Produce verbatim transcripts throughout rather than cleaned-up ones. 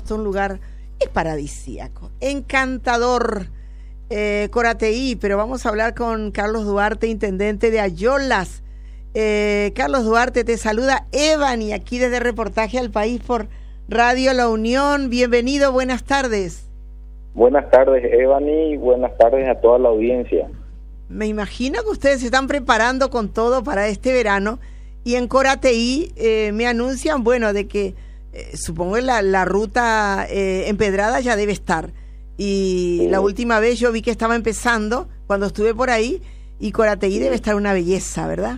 hasta un lugar, es paradisíaco, encantador, eh, Corateí, pero vamos a hablar con Carlos Duarte, intendente de Ayolas. Eh, Carlos Duarte, te saluda Evany, aquí desde Reportaje al País por Radio La Unión. Bienvenido, buenas tardes. Buenas tardes, Evany, y buenas tardes a toda la audiencia. Me imagino que ustedes se están preparando con todo para este verano y en Corateí eh, me anuncian, bueno, de que eh, supongo que la, la ruta eh, empedrada ya debe estar. Y sí. La última vez yo vi que estaba empezando cuando estuve por ahí y Corateí sí. Debe estar una belleza, ¿verdad?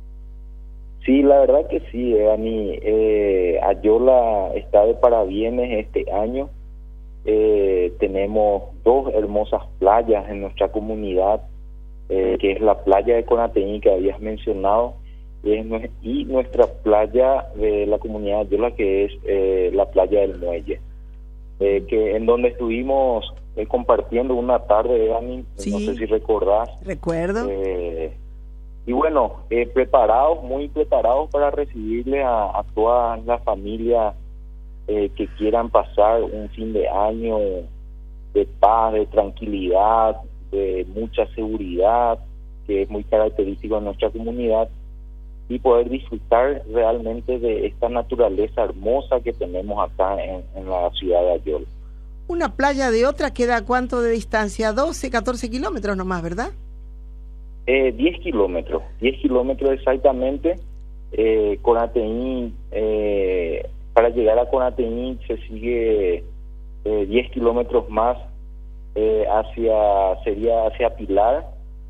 Sí, la verdad que sí, Evany. Eh, Ayola está de parabienes este año. Eh, tenemos dos hermosas playas en nuestra comunidad, eh, que es la playa de Corateí que habías mencionado, es, y nuestra playa de la comunidad de Ayola, que es eh, la playa del Muelle, eh, que en donde estuvimos eh, compartiendo una tarde, Evany, sí. No sé si recordás. Recuerdo. Eh, y bueno, eh, preparados, muy preparados para recibirle a, a toda la familia Eh, que quieran pasar un fin de año de paz, de tranquilidad, de mucha seguridad, que es muy característico de nuestra comunidad, y poder disfrutar realmente de esta naturaleza hermosa que tenemos acá en, en la ciudad de Ayola. Una playa de otra queda ¿a cuánto de distancia? doce, catorce kilómetros nomás, ¿verdad? Eh, diez kilómetros, diez kilómetros exactamente. eh, Corateí, eh, para llegar a Corateí se sigue eh, diez kilómetros más eh, hacia, sería hacia Pilar.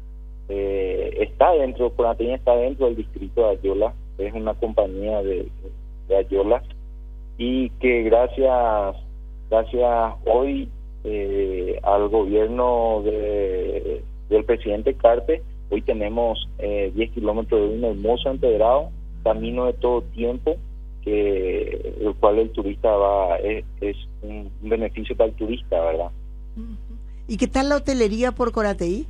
Eh, está dentro, Corateí está dentro del distrito de Ayola, es una compañía de, de Ayola, y que gracias, gracias hoy eh, al gobierno de, del presidente Carpe, hoy tenemos eh, diez kilómetros de un hermoso empedrado, camino de todo tiempo, que el cual el turista va, es, es un beneficio para el turista, ¿verdad? ¿Y qué tal la hotelería por Corateí?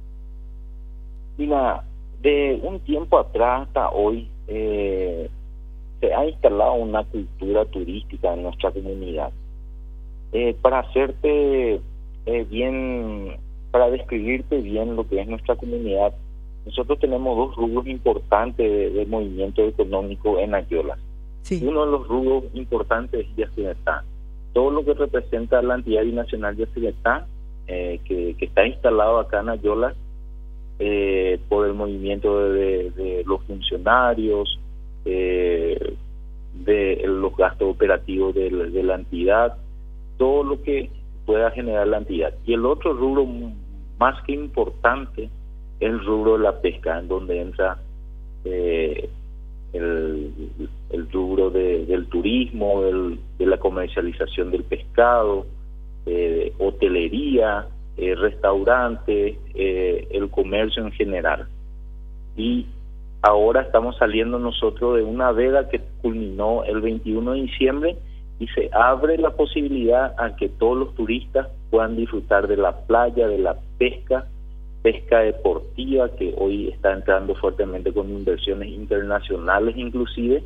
Mira, de un tiempo atrás hasta hoy eh, se ha instalado una cultura turística en nuestra comunidad. Eh, para hacerte eh, bien, para describirte bien lo que es nuestra comunidad, nosotros tenemos dos rubros importantes de, de movimiento económico en Ayola. Sí. Uno de los rubros importantes es Yacyretá. Todo lo que representa la entidad binacional Yacyretá, eh, que, que está instalado acá en Ayola, eh, por el movimiento de, de, de los funcionarios, eh, de los gastos operativos de, de la entidad, todo lo que pueda generar la entidad. Y el otro rubro más que importante es el rubro de la pesca, en donde entra eh, el, el rubro de, del turismo, del, de la comercialización del pescado, eh, hotelería, eh, restaurantes, eh, el comercio en general. Y ahora estamos saliendo nosotros de una veda que culminó el veintiuno de diciembre y se abre la posibilidad a que todos los turistas puedan disfrutar de la playa, de la pesca, pesca deportiva, que hoy está entrando fuertemente con inversiones internacionales inclusive,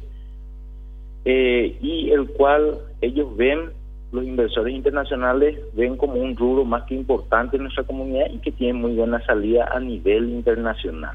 eh, y el cual ellos ven, los inversores internacionales ven como un rubro más que importante en nuestra comunidad y que tiene muy buena salida a nivel internacional.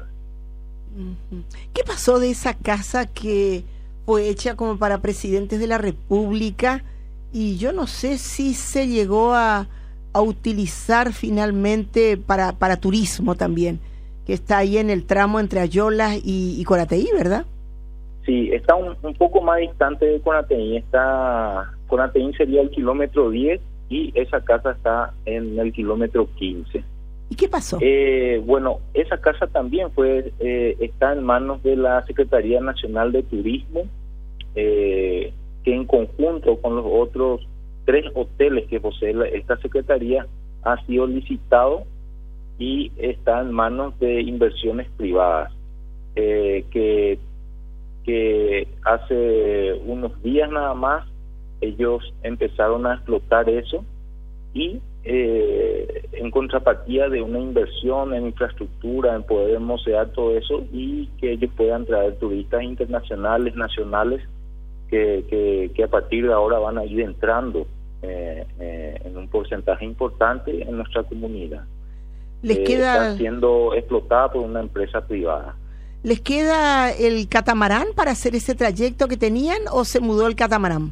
¿Qué pasó de esa casa que fue hecha como para presidentes de la República y yo no sé si se llegó a, a utilizar finalmente para, para turismo también, que está ahí en el tramo entre Ayolas y, y Corateí, ¿verdad? Sí, está un, un poco más distante de Corateí. Está, Corateí sería el kilómetro diez y esa casa está en el kilómetro quince. ¿Y qué pasó? Eh, bueno, esa casa también fue eh, está en manos de la Secretaría Nacional de Turismo, eh, que en conjunto con los otros tres hoteles que posee la, esta secretaría ha sido licitado y está en manos de inversiones privadas, eh, que, que hace unos días nada más ellos empezaron a explotar eso y Eh, en contrapartida de una inversión en infraestructura, en poder hermosear todo eso y que ellos puedan traer turistas internacionales, nacionales, que, que, que a partir de ahora van a ir entrando eh, eh, en un porcentaje importante en nuestra comunidad. Les eh, queda... Está siendo explotada por una empresa privada. ¿Les queda el catamarán para hacer ese trayecto que tenían o se mudó el catamarán?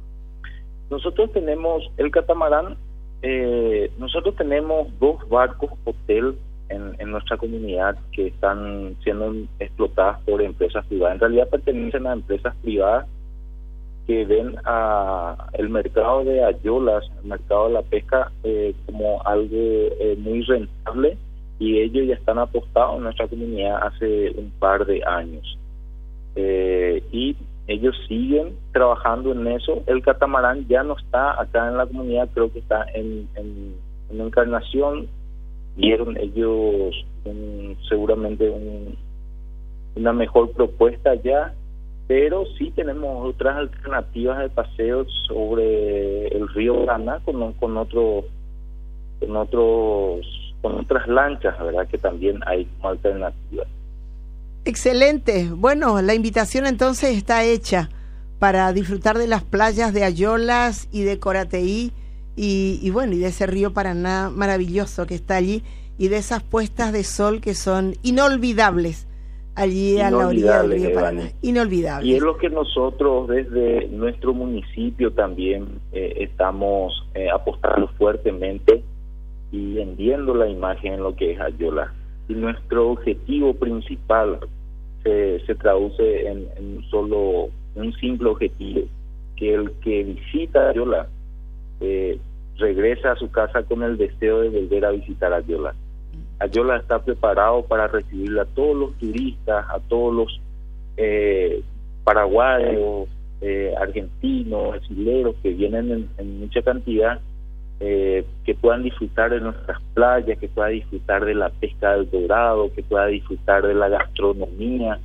Nosotros tenemos el catamarán, eh, nosotros tenemos dos barcos hotel en, en nuestra comunidad que están siendo explotadas por empresas privadas. En realidad pertenecen a empresas privadas que ven a el mercado de ayolas, el mercado de la pesca eh, como algo eh, muy rentable, y ellos ya están apostados en nuestra comunidad hace un par de años. Eh, y ellos siguen trabajando en eso. El catamarán ya no está acá en la comunidad, creo que está en, en, en Encarnación. Vieron ellos un, seguramente un, una mejor propuesta ya, pero sí tenemos otras alternativas de paseos sobre el río Paraná con, con otros con otros con otras lanchas, ¿verdad? Que también hay como alternativas. Excelente. Bueno, la invitación entonces está hecha para disfrutar de las playas de Ayolas y de Corateí y, y bueno, y de ese río Paraná maravilloso que está allí y de esas puestas de sol que son inolvidables allí a la orilla del río Paraná. Inolvidables. Y es lo que nosotros desde nuestro municipio también eh, estamos eh, apostando fuertemente y vendiendo la imagen en lo que es Ayolas. Y nuestro objetivo principal se, se traduce en, en solo un simple objetivo, que el que visita Ayolas eh, regresa a su casa con el deseo de volver a visitar Ayolas. Ayolas está preparado para recibir a todos los turistas, a todos los eh, paraguayos, eh, argentinos, brasileños que vienen en, en mucha cantidad, Eh, que puedan disfrutar de nuestras playas, que puedan disfrutar de la pesca del dorado, que puedan disfrutar de la gastronomía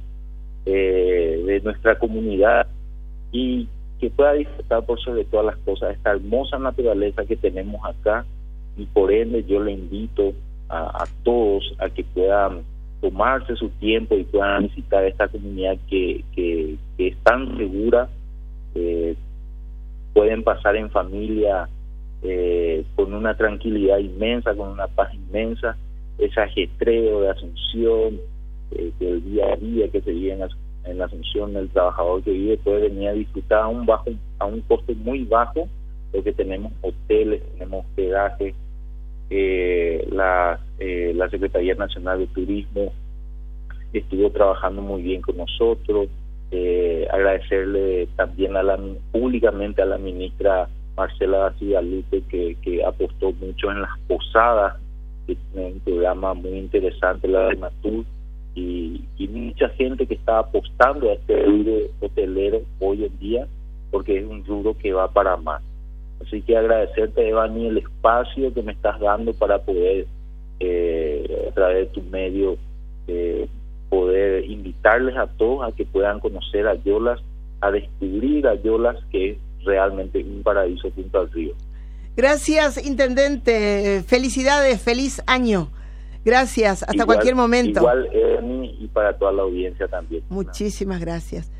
eh, de nuestra comunidad y que pueda disfrutar por sobre todas las cosas esta hermosa naturaleza que tenemos acá. Y por ende yo le invito a, a todos a que puedan tomarse su tiempo y puedan visitar esta comunidad que, que, que es tan segura. Eh, pueden pasar en familia Eh, con una tranquilidad inmensa, con una paz inmensa. Ese ajetreo de Asunción, eh, del día a día que se vive en, en Asunción, el trabajador que vive puede venir a disfrutar a un bajo, a un costo muy bajo, porque tenemos hoteles, tenemos hospedaje. eh, la, eh, la Secretaría Nacional de Turismo estuvo trabajando muy bien con nosotros. Eh, agradecerle también a la, públicamente a la ministra Marcela Cidalupe, que, que apostó mucho en las posadas, que tiene un programa muy interesante, la de Matur, y, y mucha gente que está apostando a este rubro hotelero hoy en día, porque es un rubro que va para más. Así que agradecerte, Evani, el espacio que me estás dando para poder, eh, a través de tu medio, eh, poder invitarles a todos a que puedan conocer Ayolas, a descubrir Ayolas, que es realmente un paraíso junto al río. Gracias, intendente. Felicidades, feliz año. Gracias, hasta igual, cualquier momento. Igual, Ernie, y para toda la audiencia también. Muchísimas gracias.